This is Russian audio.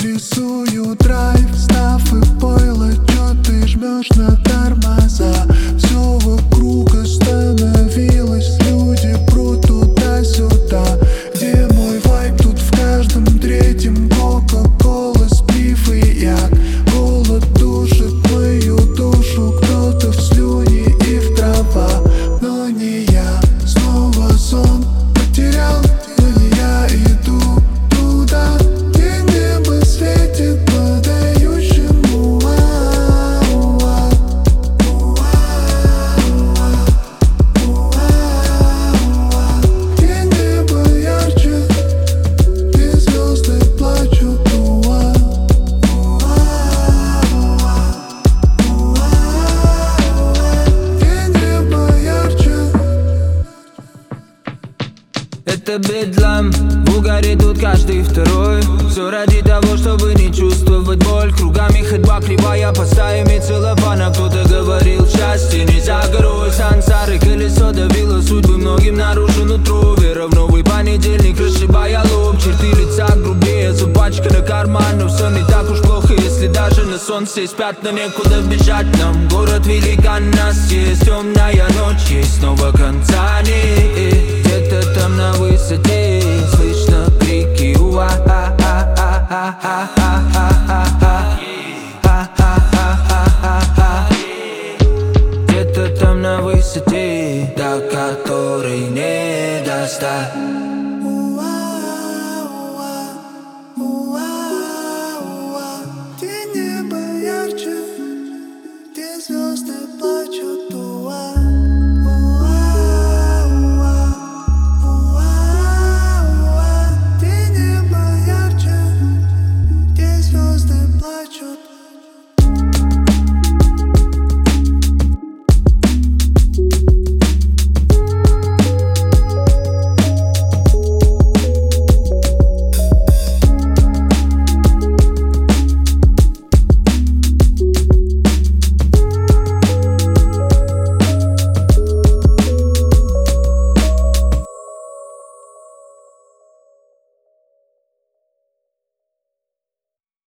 Рисую драйв, став и пойло, чё ты жмешь на тормоза? Все вокруг остановилось, люди прут туда-сюда. Где мой вайб? Тут в каждом третьем кока-кола, сплив и яд. Голод душит мою душу, кто-то в слюни и в трава. Но не я, снова сон потерял, но не я иду туда, где небо светит подающему. Где небо ярче, где звезды плачут. Где небо ярче. Это бедлам, в угаре тут каждый второй. Все ради того, чтобы не чувствовать боль. Кругами ходьба кривая, под стаями целлофана. Кто-то говорил, счастье не за горой. Сансары, колесо давило судьбы, многим наружу нутро. Вера в новый понедельник, расшибая лоб. Черты лица грубее, запачканы карман. Но все не так уж плохо, если даже на солнце спят. Но некуда бежать нам, город великан нас есть. Темная ночь, есть снова конца нет. Где-то там на высоте слышно крики уа. Где-то там на высоте, до которой не достать.